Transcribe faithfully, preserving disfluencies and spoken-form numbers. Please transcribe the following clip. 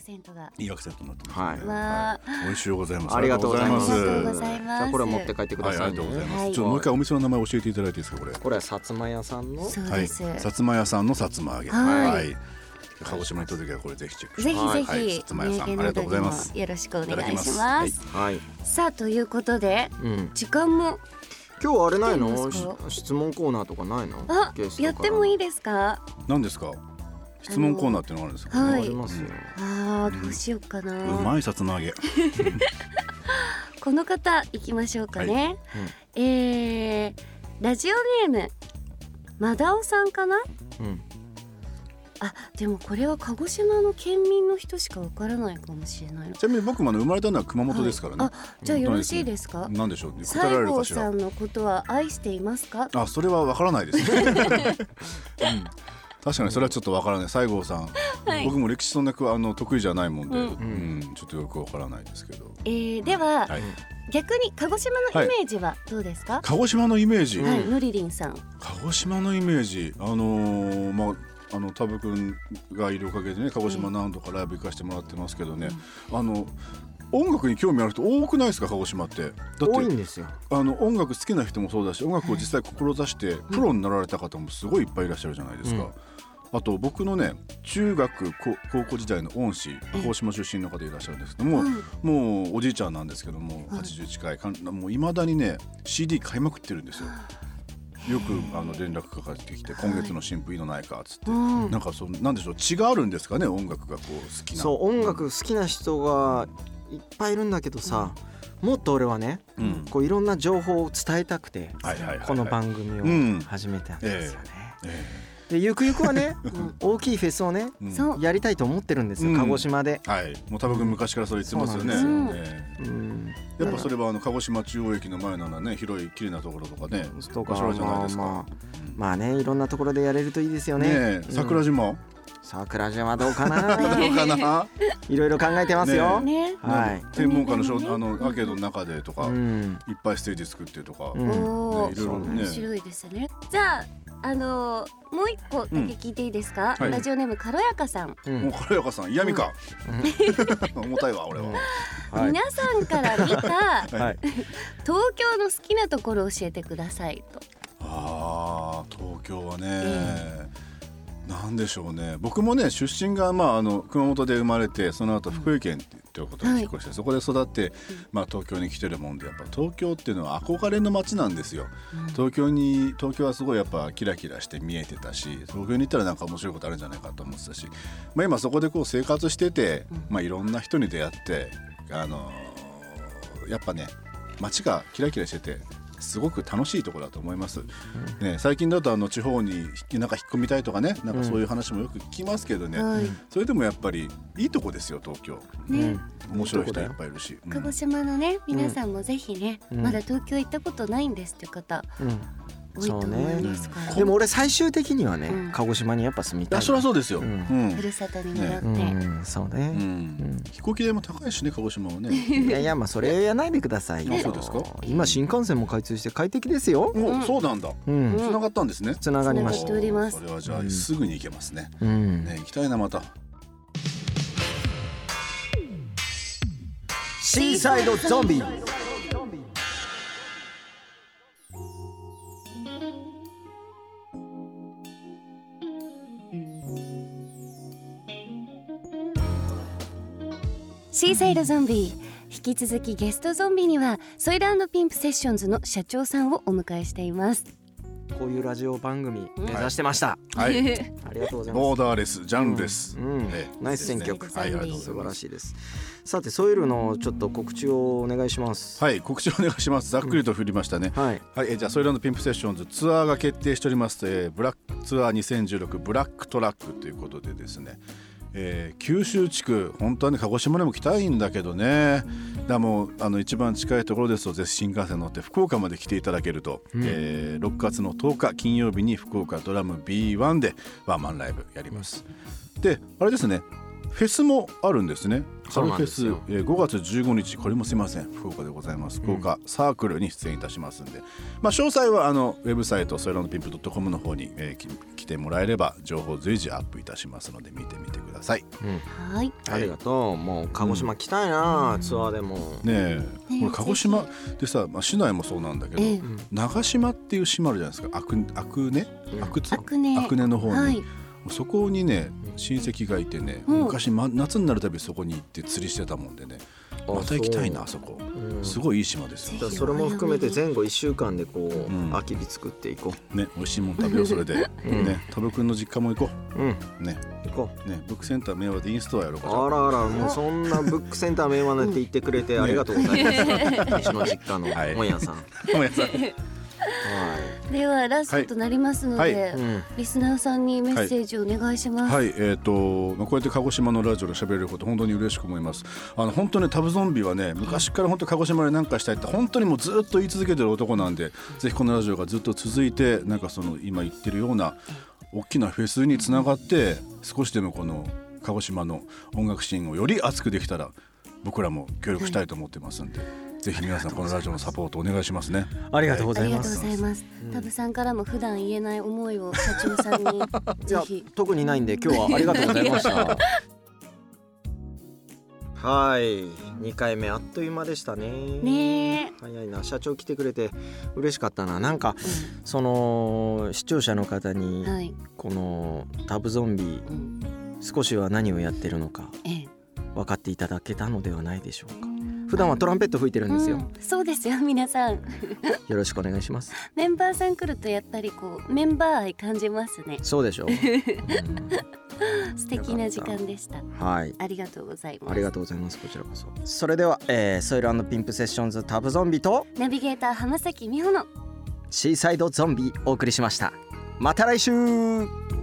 セントがいいアクセントになってますね。 はいわー、はい、美味しゅうございます。 ありがとうございます。 ありがとうございます。 じゃあこれ持って帰ってくださいね。 はい、ありがとうございます。 はい、 ちょっともう一回お店の名前教えていただいていいですか。これこれは薩摩屋さんの、 そうです、 はい、薩摩屋さんの薩摩揚げ、 はいはい、鹿児島に行った時はこれぜひチェックしてぜひぜひ、 はい、薩摩屋さんありがとうございます。 よろしくお願いします。 はい、 はい、 さあということで、うん、時間も今日はあれないの？質問コーナーとかないの？ あ、やってもいいですか？ 何ですか？質問コーナーっていうのがあるんですか？ はい、 ありますよ。 あー、どうしようかな、うん、 うまいさつま揚げこの方いきましょうかね、はい、うん、えー、ラジオネームまだおさんかな、うん、あ、でもこれは鹿児島の県民の人しかわからないかもしれない。 ちなみに僕も生まれたのは熊本ですからね、はい、 あ、じゃあよろしいですか？ 何でしょう、答え西られるかしら。 郷さんのことは愛していますか？ あ、それはわからないですね、うん、確かにそれはちょっとわからない。西郷さん、はい、僕も歴史そんなあの得意じゃないもんで、うんうん、ちょっとよくわからないですけど、 えー、では、はい、逆に鹿児島のイメージはどうですか？はい、 鹿児島のイメージ、 はい、のりりんさん。 鹿児島のイメージ、あのー、まああのタブ君がいるおかげでね、鹿児島何度かライブ行かせてもらってますけどね、うん、あの音楽に興味ある人多くないですか？鹿児島ってだって多いんですよ。 あの音楽好きな人もそうだし、音楽を実際志してプロになられた方もすごいいっぱいいらっしゃるじゃないですか、うん、あと僕のね中学高校時代の恩師、鹿児島出身の方いらっしゃるんですけども、うん、もうおじいちゃんなんですけども、はちじゅう近い、もう未だにね シーディー 買いまくってるんですよ。よくあの連絡かかってきて、今月の新譜いいのないかっつって、はい、なんかそうなんでしょう、血があるんですかね、音楽がこう好きな。 そう、音楽好きな人がいっぱいいるんだけどさ、うん、もっと俺はね、うん、こういろんな情報を伝えたくて、はいはいはいはい、この番組を始めたんですよね、うん、えーえーでゆくゆくはね、うん、大きいフェスをね、うん、やりたいと思ってるんですよ、うん、鹿児島で、 はい、もう多分昔からそれ言ってますよね、うん、えーうん、やっぱそれはあの鹿児島中央駅の前ならね、広い綺麗なところとかね、 とか場所じゃないですか、まあ、まあ、まあね、いろんなところでやれるといいですよね。 ね、桜島、うん、 桜島どうかなどうかな、 いろいろ考えてますよ、ね、はい、 天文館のあのアーケードの中でとか、うん、いっぱいステージ作ってとか、うん、ね、いろいろね、 面白いですね。じゃああのー、もう一個だけ聞いていいですか、うん、はい、ラジオネーム軽やかさん、 うん、もう軽やかさん嫌味か、うん、重たいわ俺は、 はい、皆さんから見た、はい、東京の好きなところを教えてくださいと。 あー、東京はね、えー、なんでしょうね、僕もね出身が、まあ、あの熊本で生まれて、その後福井県っていうことに引っ越して、はい、そこで育って、まあ、東京に来てるもんで、やっぱ東京っていうのは憧れの街なんですよ、うん、東京に東京はすごいやっぱキラキラして見えてたし、東京に行ったらなんか面白いことあるんじゃないかと思ってたし、まあ、今そこでこう生活してて、まあ、いろんな人に出会って、あのー、やっぱね街がキラキラしててすごく楽しいところだと思います、うんね、最近だとあの地方になんか引っ込みたいとかね、なんかそういう話もよく聞きますけどね、うん、それでもやっぱりいいとこですよ東京、ね、うん、面白い人いっぱいいるし、 鹿児島のね皆さんもぜひね、うん、まだ東京行ったことないんですっていう方、うん、多いと思いますから、 ね、でも俺最終的にはね、うん、鹿児島にやっぱ住みたい。 そりゃそうですよ、うんうん、ふるさとに戻って、ね、 うん、そうね、うん、 飛行機代も高いしね鹿児島はねいやいや、まあそれやないでくださいよ。 そうですか。 今新幹線も開通して快適ですよ、 うん、そうなんだ、うん、繋がったんですね。 繋がりました。 それはじゃあすぐに行けますね、うんね、行きたいなまた。 シーサイドゾンビ。 シーサイドゾンビ、引き続きゲストゾンビにはソイル&ピンプセッションズの社長さんをお迎えしています。 こういうラジオ番組目指してました、 はい、 ありがとうございます。 ボーダーレスジャンルレス、うんうん、 ナイス選曲、はい、素晴らしいです。さてソイルのちょっと告知をお願いします。 はい、告知をお願いします。ざっくりと振りましたね、うん、はい、はい、えじゃあソイル&ピンプセッションズツアーが決定しております、えー、ブラックツアーにせんじゅうろくブラックトラックということでですね、えー、九州地区本当はね鹿児島にも来たいんだけどね、だもうあの一番近いところですとぜひ新幹線乗って福岡まで来ていただけると、うん、えー、ろくがつのとおか金曜日に福岡ドラム ビーワン でワンマンライブやります。であれですね、 フェスもあるんですね。春フェス、えー、ごがつじゅうごにち、これもすいません福岡でございます。福岡サークルに出演いたしますんで、まあ、詳細はあのウェブサイトソイランドピンプ ドットコム の方に、えー、来てもらえれば情報随時アップいたしますので見てみてください、 うん、はい、 ありがとう。もう鹿児島来たいな、うん、ツアーでもねえ、これ鹿児島でさ、まあ、市内もそうなんだけど、えー、長島っていう島あるじゃないですか。阿久根阿久根阿久根の方に、はい、そこにね親戚がいてね、うん、昔、ま、夏になるたびそこに行って釣りしてたもんでね、また行きたいなあそこ、うん、すごいいい島ですよ。 それも含めて前後いっしゅうかんでこう、うん、空き日作っていこうね。美味しいもん食べようそれで、うん、ね、多部くんの実家も行こう、うん、ね、 行こうね。ブックセンター明和でインストアやろうか。 あらあら、もうそんなブックセンター明和なんて言ってくれてありがとうございます、ね、うちの実家の本屋さん、 本屋さんはい、ではラストとなりますので、はいはい、うん、リスナーさんにメッセージをお願いします。 はい、はい、えーとまあ、こうやって鹿児島のラジオで喋れること本当に嬉しく思います。あの本当にタブゾンビはね、昔から本当鹿児島で何かしたいって本当にもうずっと言い続けてる男なんで、ぜひこのラジオがずっと続いて、なんかその今言ってるような大きなフェスにつながって、少しでもこの鹿児島の音楽シーンをより熱くできたら僕らも協力したいと思ってますんで、ぜひ皆さんこのラジオのサポートお願いしますね。 ありがとうございます。 ありがとうございます。タブさんからも普段言えない思いを社長さんにぜひ。 特にないんで今日はありがとうございましたはい、にかいめあっという間でしたね。 ね、 早いな。社長来てくれて嬉しかったな。なんか、うん、その視聴者の方に、はい、このタブゾンビ、うん、少しは何をやってるのか、ええ、分かっていただけたのではないでしょうか。普段はトランペット吹いてるんですよ、うん、 そうですよ皆さんよろしくお願いします。 メンバーさん来るとやっぱりこうメンバー愛感じますね。 そうでしょう、うん、 素敵な時間でした。 はい、 ありがとうございます。 ありがとうございます。こちらこそ。それでは、えー、ソイル&ピンプセッションズタブゾンビとナビゲーター浜崎美穂のシーサイドゾンビお送りしました。また来週。